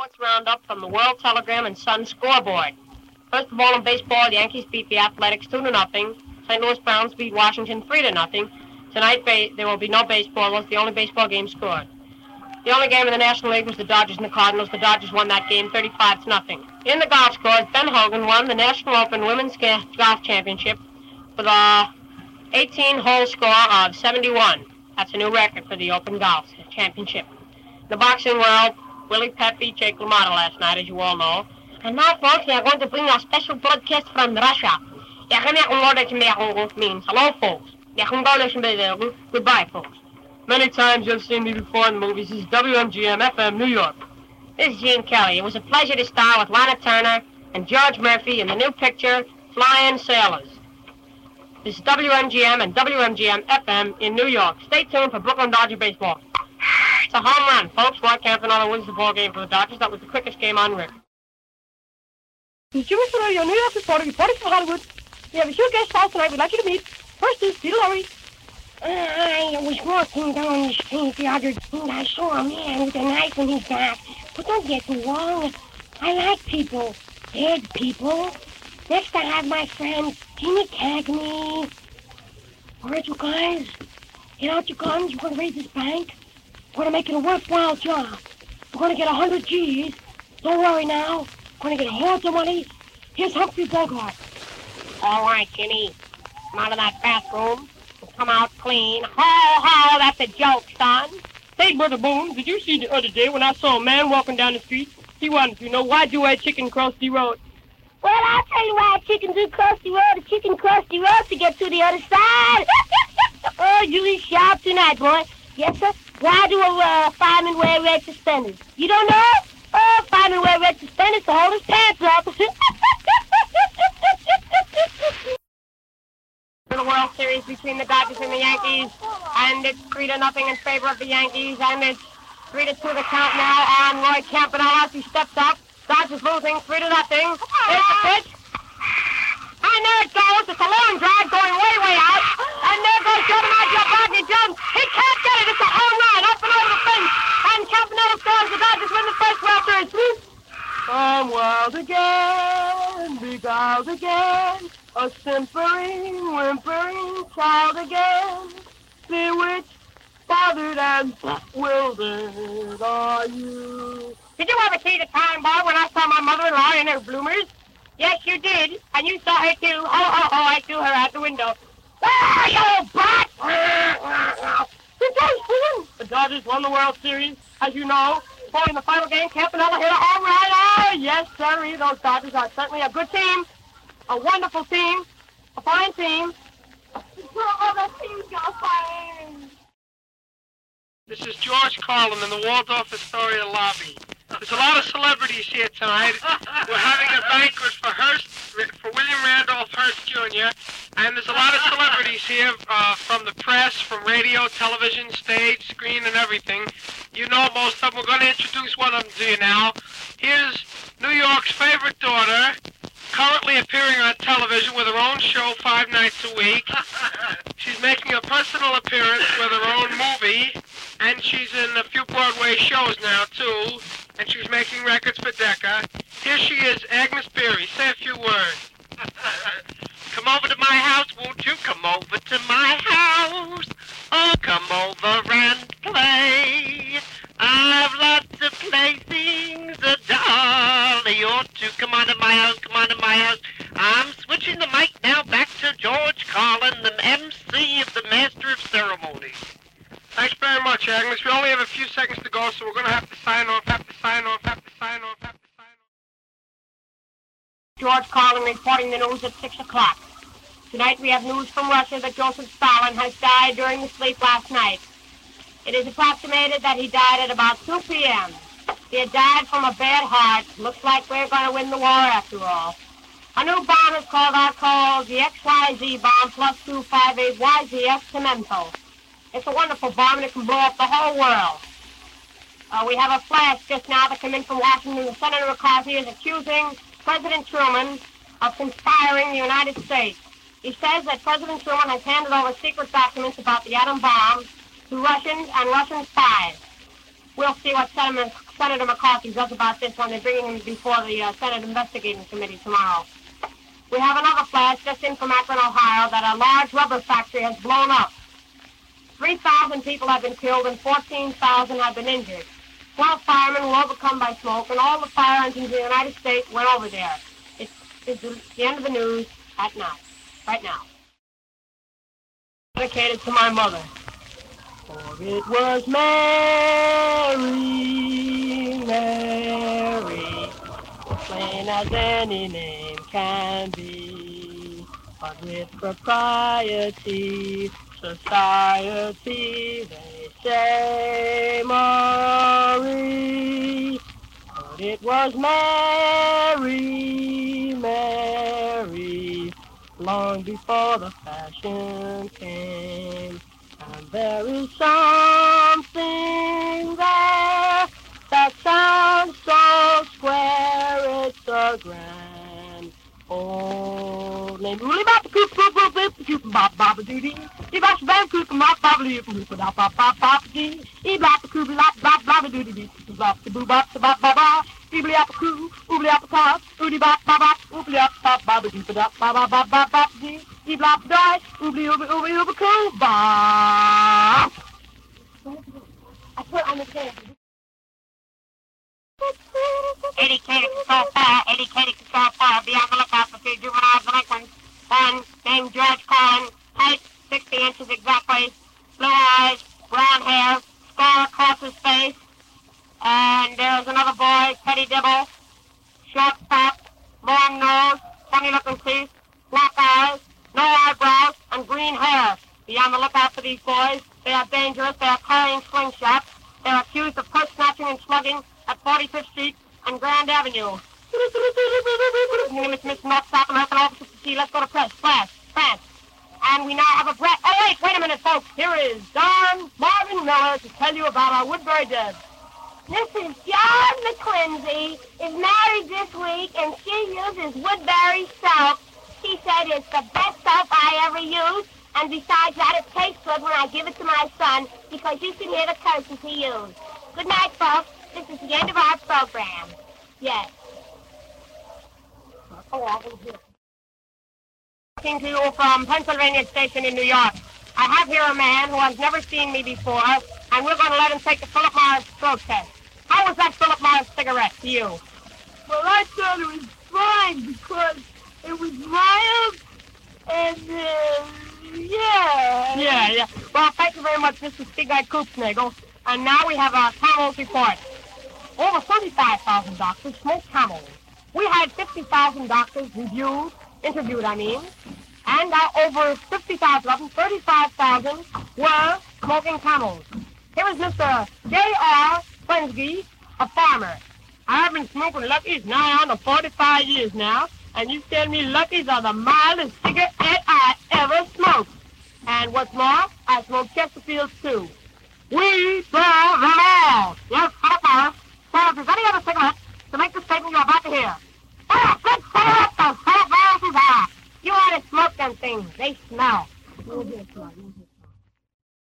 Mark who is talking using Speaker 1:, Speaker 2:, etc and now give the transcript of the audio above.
Speaker 1: sports roundup from the World Telegram and Sun scoreboard. First of all, in baseball, the Yankees beat the Athletics 2-0. St. Louis Browns beat Washington 3-0. Tonight, there will be no baseball. That's the only baseball game scored. The only game in the National League was the Dodgers and the Cardinals. The Dodgers won that game 35-0. In the golf scores, Ben Hogan won the National Open Women's Golf Championship with a 18-hole score of 71. That's a new record for the Open Golf Championship. In the boxing world, Willie Pett beat Jake LaMotta last night, as you all know. And now, folks, we are going to bring a special broadcast from Russia. Means hello, folks. Goodbye, folks. Many times you've seen me before in the movies. This is WMGM FM New York. This is Gene Kelly. It was a pleasure to star with Lana Turner and George Murphy in the new picture, Flying Sailors. This is WMGM and WMGM FM in New York. Stay tuned for Brooklyn Dodger baseball. It's a home run, folks. Roy Campanella wins the ball game for the Dodgers. That was the quickest game on record.
Speaker 2: This is Jimmy Sawyer, your New York reporter, reporting from Hollywood. We have a few guests house tonight we'd like you to meet. First is Peter Lorre.
Speaker 3: I was walking down the street the other day and I saw a man with a knife in his back. But don't get me wrong, I like people, dead people. Next I have my friend Jimmy Cagney. All right, you guys, get out your guns. We're going to raid this bank. We're going to make it a worthwhile job. We're going to get 100 G's. Don't worry now. We're going to get hordes of money. Here's Humphrey Bogart.
Speaker 1: All right, Jimmy. Come out of that bathroom and come out clean. Ho, ho, that's a joke, son.
Speaker 2: Hey, Brother Boone, did you see the other day when I saw a man walking down the street? He wanted to know, why'd you wear chicken cross the road?
Speaker 3: Well, I'll tell you why chickens do cross the road. The chicken cross the road to get to the other side. Oh, you be sharp tonight, boy. Yes, sir. Why do a fireman wear red suspenders? You don't know? Oh, fireman wear red suspenders to hold his pants up.
Speaker 1: The World Series between the Dodgers and the Yankees, and it's 3-0 in favor of the Yankees, and it's 3-2 the count now on Roy Campanella as he steps up. Dodgers losing 3-0. Here's the pitch. And there it goes. It's a long drive going way, way out. And there goes Joe DiMaggio. Bobby Jones. He can't get it. It's a home run up and over the fence. And Campanella scores. The Dodgers win the first World Series.
Speaker 2: I'm wild again, beguiled again, a simpering, whimpering child again, bewitched, bothered, and bewildered are you.
Speaker 1: Did you ever see the time, Bob, when I saw my mother-in-law in her bloomers? Yes, you did. And you saw her, too. Oh, I threw her out the window. Ah, you brat!
Speaker 2: The Dodgers won the World Series, as you know. In the final game, Campanella hit a home run. Oh, yes, sir. Those Dodgers are certainly a good team, a wonderful team, a fine team.
Speaker 3: Oh, the team's got fine.
Speaker 4: This is George Carlin in the Waldorf Astoria lobby. There's a lot of celebrities here tonight. We're having a banquet for William Randolph Hearst Jr., and there's a lot of celebrities here from the press, from radio, television, stage, screen, and everything. You know most of them. We're going to introduce one of them to you now. Here's New York's favorite daughter, currently appearing on television with her own show 5 nights a week. She's making a personal appearance with her own movie, and she's in a few Broadway shows now, too, and she's making records for Decca. Here she is, Agnes Beery. Say a few words. Come over to my house, won't you? Come over to my house. Oh, come over and play. I've lots of playthings, darling. You ought to come on to my house, come on to my house. I'm switching the mic now back to George Carlin, the MC of the Master of Ceremonies. Thanks very much, Agnes. We only have a few seconds to go, so we're going to have to sign off.
Speaker 1: George Carlin reporting the news at 6 o'clock. Tonight we have news from Russia that Joseph Stalin has died during the sleep last night. It is approximated that he died at about 2 p.m. He had died from a bad heart. Looks like we're going to win the war after all. A new bomb is called the XYZ bomb plus 258YZF Cemento. It's a wonderful bomb and it can blow up the whole world. We have a flash just now that came in from Washington. Senator McCarthy is accusing President Truman of conspiring the United States. He says that President Truman has handed over secret documents about the atom bomb to Russians and Russian spies. we'll see what Senator McCarthy does about this when they bring him before the Senate Investigating Committee tomorrow. We have another flash just in from Akron, Ohio, that a large rubber factory has blown up. 3,000 people have been killed and 14,000 have been injured. 12 firemen were overcome by smoke, and all the fire engines in the United States went over there. It's the end of the news at night, right now. Dedicated to my mother. For it was Mary, Mary, plain as any name can be, but with propriety, society, they say Marie. But it was Mary, Mary, long before the fashion came. And there is something there that sounds so square, it's a grand old name. Woolly bop coop coop coop coop coop bop bop doody. He bops bam coop bop bop loop loop bop bop bop bop dee. He bop coop bop bop bop doody dee. Bop the boo bop the bop bop bop. Oobly up a coo, oobly up a top, oody bop bop bop, oobly up bop bop dee bop bop bop bop bop bop dee. He blop die, oobly oobly oobly oobly coo bop. I put on the table. Educated so far, be on the lookout for 2 juvenile delinquents. One named George Collin, height 60 inches exactly, blue eyes, brown hair, scar across his face. And there's another boy, Teddy Dibble, short top, long nose, funny looking teeth, black eyes, no eyebrows, and green hair. Be on the lookout for these boys. They are dangerous. They are carrying slingshots. They are accused of purse snatching and slugging at 45th Street and Grand Avenue. Miss North South American Officer to see. Let's go to press. Flash. And we now have a breath. Oh, wait a minute, folks. Here is Don Marvin Miller to tell you about our Woodbury Deb.
Speaker 3: Mrs. John McClincy is married this week, and she uses Woodbury soap. She said it's the best soap I ever used, and besides that, it tastes good when I give it to my son, because you can hear the curses he used. Good night, folks. This is the end of our program. Yes.
Speaker 1: Talking to you from Pennsylvania Station in New York. I have here a man who has never seen me before, and we're going to let him take the Philip Morris throat test. How was that Philip Morris cigarette to you?
Speaker 2: Well, I thought it was fine because it was mild and, yeah.
Speaker 1: Yeah. Well, thank you very much, Mr. Stig-Eyed Koopsnagel. And now we have a Camel's report. Over 35,000 doctors smoked Camels. We had 50,000 doctors interviewed, and over 50,000 of them, 35,000, were smoking Camels. Here is Mr. J.R. Flensky, a farmer. I've been smoking Luckies now on 45 years now, and you tell me Luckies are the mildest cigarette I ever smoked. And what's more, I smoke Chesterfields too. We sell them all. Yes, Philip Morris. So if there's any other cigarette to make the statement you're about to hear. Oh, good cigarette, those Philip Morrises are. You ought to smoke them things. They smell.